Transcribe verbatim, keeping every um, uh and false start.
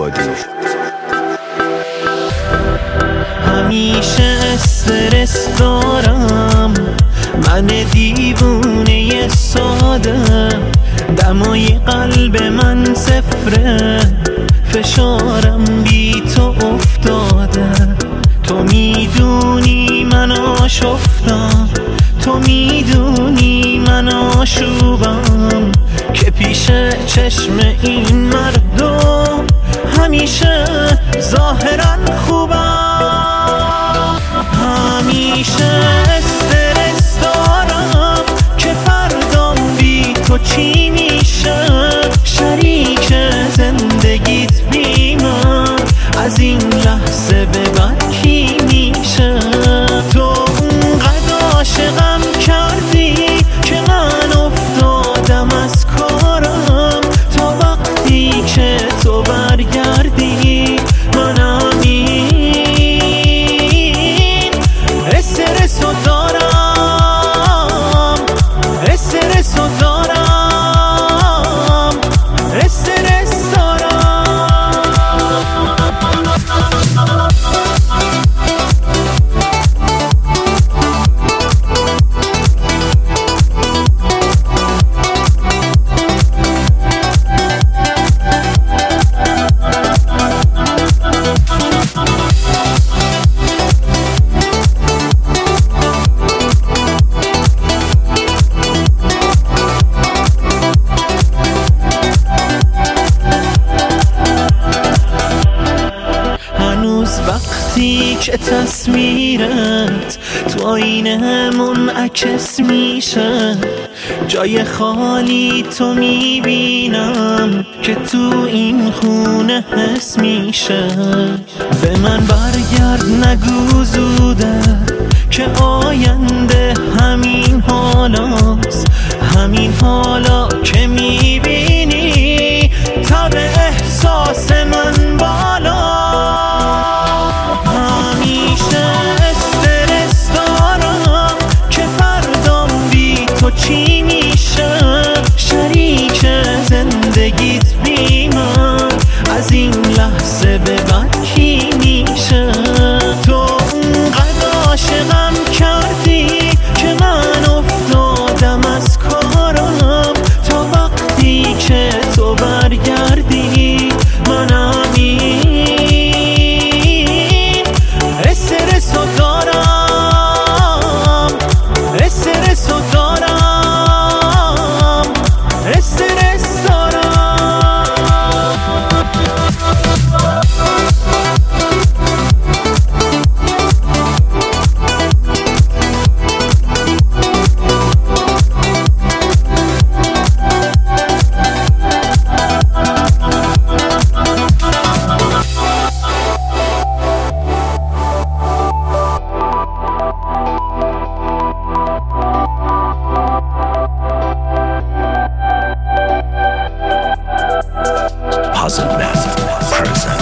بادی. همیشه استرس دارم، من دیوونه ساده، دمای قلب من صفره، فشارم بی تو افتاده. تو میدونی من آشفتم، تو میدونی من آشوبم، که پیش چشم این مردم همیشه ظاهرا خوبم. همیشه استرس دارم که فردام بی تو چی میشه، شریک زندگیت بی من از این لحظه به بعد کی میشه. تو اونقدر عاشقم کردی که من افتادم از کارم، تا وقتی که تو برگردی منم این استرسو دارم، استرسو دارم، استرس دارم. وقتی که تصویرت تو آینه منعکس میشه، جای خالی تو میبینم که تو این خونه حس میشه. به من برگرد نگو زوده که آینده همین حالاست، همین حالا که میبینی تا به احساس من بالا. چی میشه شریک زندگیت بی من از این لحظه به بعد کی میشه. تو اونقدر عاشقم کردی که من افتادم از کارم، تا وقتی که تو برگردی منم این استرسو دارم، استرسو دارم. Puzzle Math present.